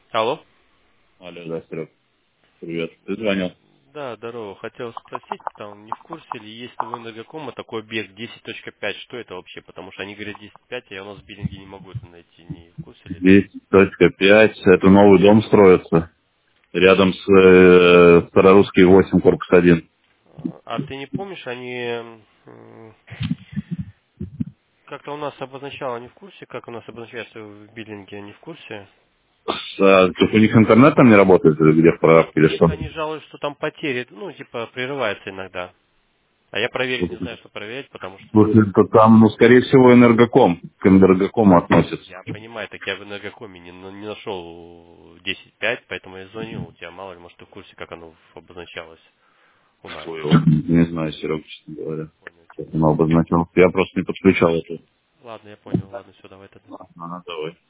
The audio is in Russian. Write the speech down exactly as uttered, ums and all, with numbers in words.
Алло. Алло, да, Серег, привет. Ты звонил? Да, здорово. Хотел спросить, там не в курсе ли есть у Энергокома такой объект десять точка пять, что это вообще? Потому что они говорят десять точка пять, а я у нас в биллинге не могу это найти. Не в курсе ли ты? десять точка пять, это новый дом строится. Рядом с э, Старорусский восемь, корпус один. А а ты не помнишь, они м, как-то у нас обозначало, они в курсе, как у нас обозначается в биллинге, они в курсе? С, а, как у них интернет там не работает, или где в Нет, прорабке, у или них что? они жалуются, что там потери, ну, типа, прерывается иногда. А я проверить не знаю, что проверять, потому что Слушай, то там, ну, скорее всего, Энергоком, к Энергокому относится. я понимаю, так я в Энергокоме не, на- не нашел десять пять, поэтому я звонил. У тебя мало ли, может, ты в курсе, как оно обозначалось у нас. Ой, вот не знаю, Серег, честно говоря. Понял Как тебя. оно обозначил. Я просто не подключал это. Ладно, я понял. Ладно, все, давай тогда. А, ну, давай.